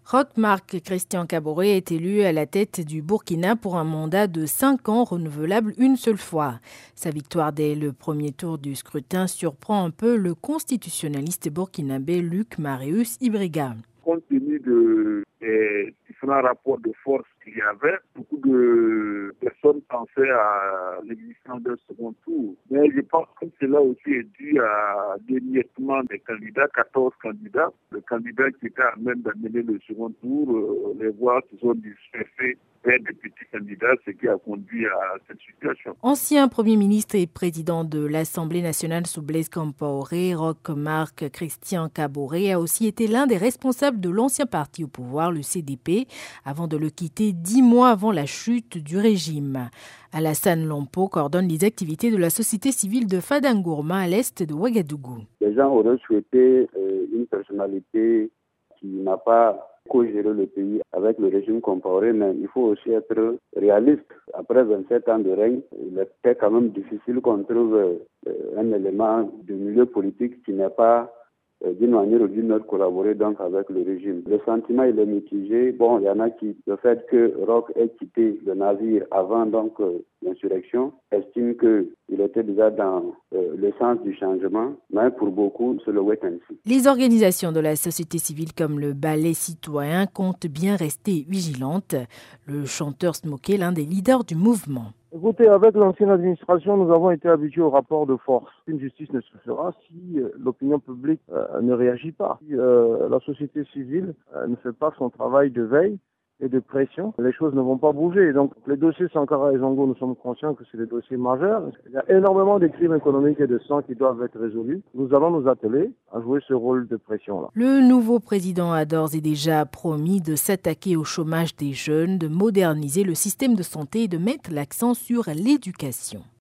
Roch Marc Christian Kaboré est élu à la tête du Burkina pour un mandat de 5 ans renouvelable une seule fois. Sa victoire dès le premier tour du scrutin surprend un peu le constitutionnaliste burkinabé Luc Marius Ibriga. Compte tenu des différents rapports de force qu'il y avait, beaucoup de personnes pensaient à l'existence d'un second tour. Mais je pense que cela aussi est dû à l'émiettement des candidats, 14 candidats. Le candidat qui était à même d'amener le second tour, les voix se sont dispersées vers des petits candidats, ce qui a conduit à cette situation. Ancien Premier ministre et président de l'Assemblée nationale sous Blaise Compaoré, Roch Marc Christian Kaboré a aussi été l'un des responsables de l'ancien parti au pouvoir, le CDP, avant de le quitter 10 mois avant la chute du régime. Alassane Lompo coordonne les activités de la société civile de Fadangourma à l'est de Ouagadougou. Les gens auraient souhaité une personnalité qui n'a pas co-gérer le pays avec le régime Compaoré, mais il faut aussi être réaliste. Après 27 ans de règne, il était quand même difficile qu'on trouve un élément de milieu politique qui n'est pas d'une manière ou d'une autre collaborer donc avec le régime. Le sentiment il est mitigé. Bon, il y en a qui, le fait que Roch ait quitté le navire avant donc l'insurrection, estiment qu'il était déjà dans le sens du changement, mais pour beaucoup, c'est le wait and see. Les organisations de la société civile comme le Ballet citoyen comptent bien rester vigilantes. Le chanteur Smoké, l'un des leaders du mouvement. Écoutez, avec l'ancienne administration, nous avons été habitués au rapport de force. Une justice ne se fera si l'opinion publique ne réagit pas. Si la société civile ne fait pas son travail de veille et de pression, les choses ne vont pas bouger. Donc, les dossiers Sankara et Zongo, nous sommes conscients que c'est des dossiers majeurs. Il y a énormément de crimes économiques et de sang qui doivent être résolus. Nous allons nous atteler à jouer ce rôle de pression-là. Le nouveau président a d'ores et déjà promis de s'attaquer au chômage des jeunes, de moderniser le système de santé et de mettre l'accent sur l'éducation.